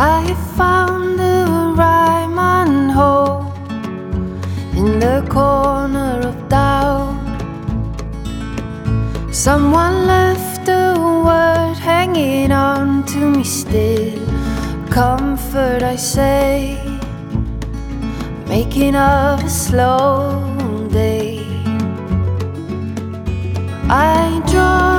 I found a rhyme and hope in the corner of doubt. Someone left a word hanging on to me still. Comfort, I say, making of a slow day. I draw